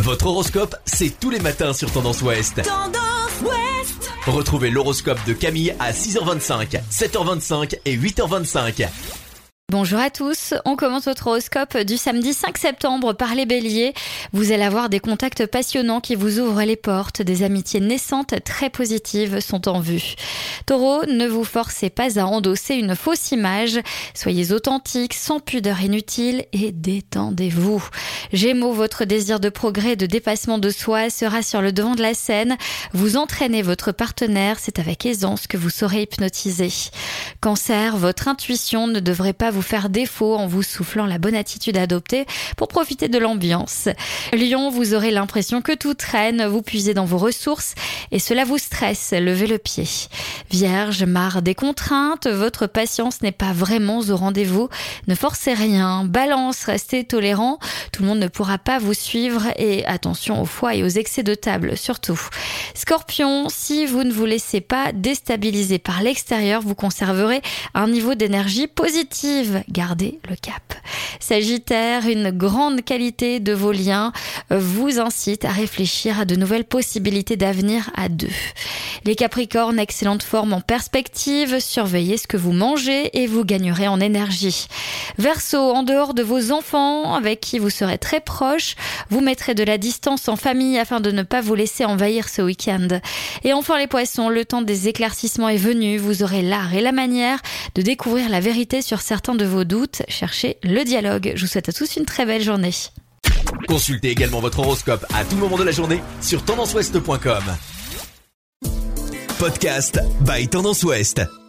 Votre horoscope, c'est tous les matins sur Tendance Ouest. Tendance Ouest. Retrouvez l'horoscope de Camille à 6h25, 7h25 et 8h25. Bonjour à tous, on commence votre horoscope du samedi 5 septembre par les béliers. Vous allez avoir des contacts passionnants qui vous ouvrent les portes, des amitiés naissantes très positives sont en vue. Taureau, ne vous forcez pas à endosser une fausse image, soyez authentique, sans pudeur inutile et détendez-vous. Gémeaux, votre désir de progrès et de dépassement de soi sera sur le devant de la scène. Vous entraînez votre partenaire, c'est avec aisance que vous saurez hypnotiser. Cancer, votre intuition ne devrait pas vous faire défaut en vous soufflant la bonne attitude à adopter pour profiter de l'ambiance. Lion, vous aurez l'impression que tout traîne, vous puisez dans vos ressources et cela vous stresse, levez le pied. Vierge, marre des contraintes, votre patience n'est pas vraiment au rendez-vous, ne forcez rien. Balance, restez tolérant, tout le monde ne pourra pas vous suivre et attention au foie et aux excès de table surtout. Scorpion, si vous ne vous laissez pas déstabiliser par l'extérieur, vous conserverez un niveau d'énergie positive. Gardez le cap. Sagittaire, une grande qualité de vos liens vous incite à réfléchir à de nouvelles possibilités d'avenir à deux. Les Capricornes, excellente forme en perspective, surveillez ce que vous mangez et vous gagnerez en énergie. Verseau, en dehors de vos enfants avec qui vous serez très proche, vous mettrez de la distance en famille afin de ne pas vous laisser envahir ce week-end. Et enfin les Poissons, le temps des éclaircissements est venu, vous aurez l'art et la manière de découvrir la vérité sur certains de vos doutes, cherchez le dialogue. Je vous souhaite à tous une très belle journée. Consultez également votre horoscope à tout moment de la journée sur tendanceouest.com. Podcast by Tendance Ouest.